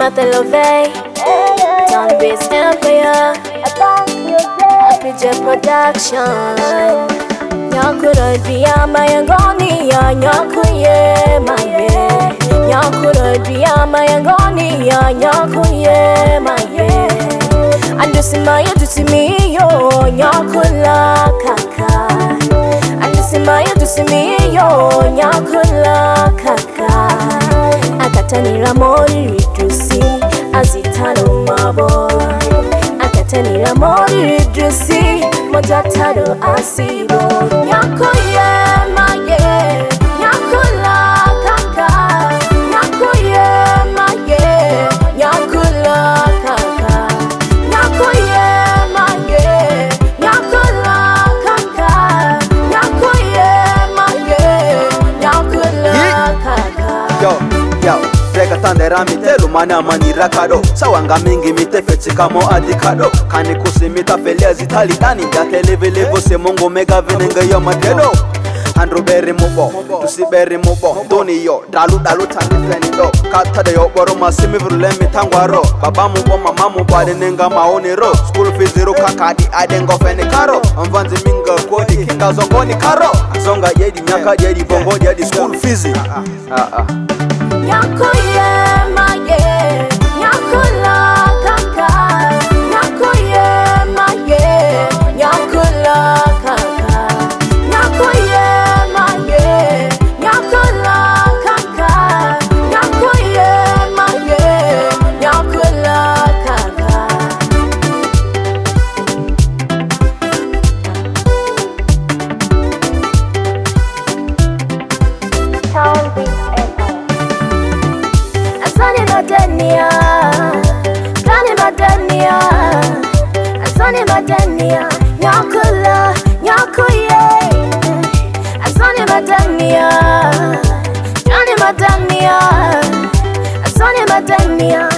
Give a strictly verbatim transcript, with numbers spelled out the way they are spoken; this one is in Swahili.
Mathelove, Town Base Empire, P J Production. Nyakura dia mayangoni ya nyakuye maye. Nyakura dia mayangoni ya nyakuye maye. Andusima yudusimi yo nyakula kaka. Andusima yudusimi yo nyakula kaka. Akatanira mori ridrusi azitano mabo. Akatanira mori ridrusi mojataro asibo. Nyakuye maye, nyakula kaka. Nyakuye maye, nyakula kaka. Nyakuye maye, nyakula kaka. Nyakuye maye, nyakula kaka. Yo, yo, breka tandera mitelu mana manira kado. Sawanga mingi mitefechi kamo adikado. Kani kusimita felezi tali dani ya televele vose mongo mega venenga yo matedo. Andrew berry mubo, tusi berry mubo. Doni yo, dalu dalu tani feni do. Kata de yo boro masimi vrulemi tangwaro. Baba mubo mama mubo adenenga maoni ro. School fees zero kakadi adengo feni karo. Mvanzi minga kodi kinga zongoni karo. Zonga yedi nyaka yedi bongo yedi school fees. Ah ah ah. Nyakuye maye, nyakula kaka. Nyakuye maye, nyakula kaka. Nyakuye maye, nyakula kaka. Nyakuye maye, nyakula kaka. Town Base Empire. Asani madania, asani madania, asani madania, nyakula, nyakuye. Asani madania, asani madania, asani madania,